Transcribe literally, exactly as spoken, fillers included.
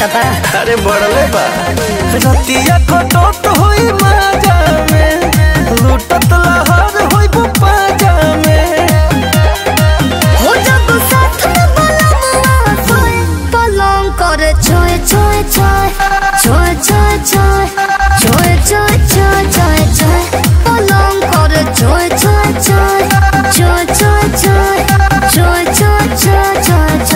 तबा अरे बढ़ले बा रतिया कटत होई माजा में लूटत लहर होई पाजा में हो जब साथ में बलमुआ सोए पलंग करे छोए छोए छोए छोए छोए छोए छोए छोए छोए छोए छोए पलंग करे छोए छोए छोए छोए छोए छोए छोए छोए छोए छोए